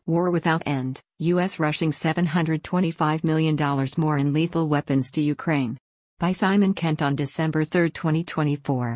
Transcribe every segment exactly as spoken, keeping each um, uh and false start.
War without end, U S rushing seven hundred twenty-five million dollars more in lethal weapons to Ukraine. By Simon Kent on December third, twenty twenty-four.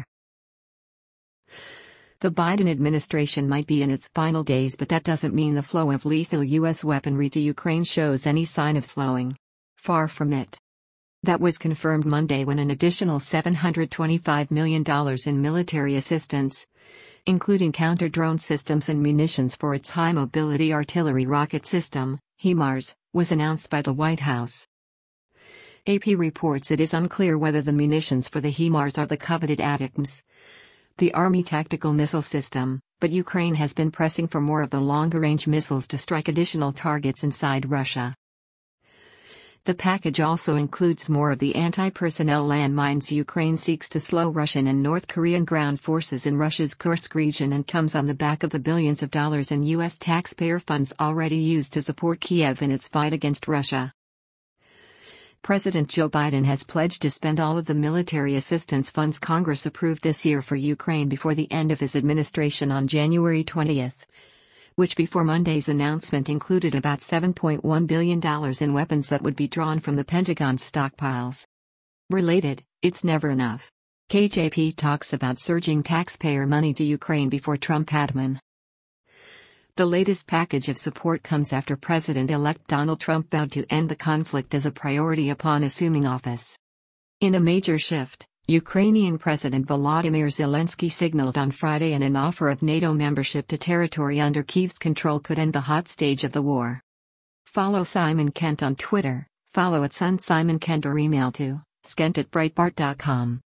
The Biden administration might be in its final days, but that doesn't mean the flow of lethal U S weaponry to Ukraine shows any sign of slowing. Far from it. That was confirmed Monday when an additional seven hundred twenty-five million dollars in military assistance, including counter-drone systems and munitions for its high-mobility artillery rocket system, HIMARS, was announced by the White House. A P reports it is unclear whether the munitions for the HIMARS are the coveted ATACMS, the Army Tactical Missile System, but Ukraine has been pressing for more of the longer-range missiles to strike additional targets inside Russia. The package also includes more of the anti-personnel landmines Ukraine seeks to slow Russian and North Korean ground forces in Russia's Kursk region, and comes on the back of the billions of dollars in U S taxpayer funds already used to support Kiev in its fight against Russia. President Joe Biden has pledged to spend all of the military assistance funds Congress approved this year for Ukraine before the end of his administration on January twentieth. Which before Monday's announcement included about seven point one billion dollars in weapons that would be drawn from the Pentagon's stockpiles. Related, it's never enough. K J P talks about surging taxpayer money to Ukraine before Trump admin. The latest package of support comes after President-elect Donald Trump vowed to end the conflict as a priority upon assuming office. In a major shift, Ukrainian President Volodymyr Zelensky signaled on Friday an offer of NATO membership to territory under Kyiv's control could end the hot stage of the war. Follow Simon Kent on Twitter, follow at Sun Simon Kent, or email to skent at breitbart dot com.